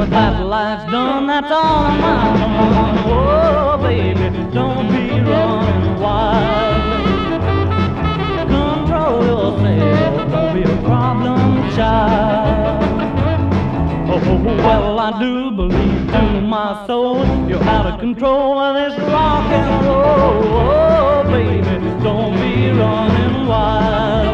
that life's done, that's all I'm on. Oh, baby, don't be running wild. Control yourself, don't be a problem child. Oh, well, I do believe to my soul you're out of control of this rock and roll. Oh, baby, don't be running wild.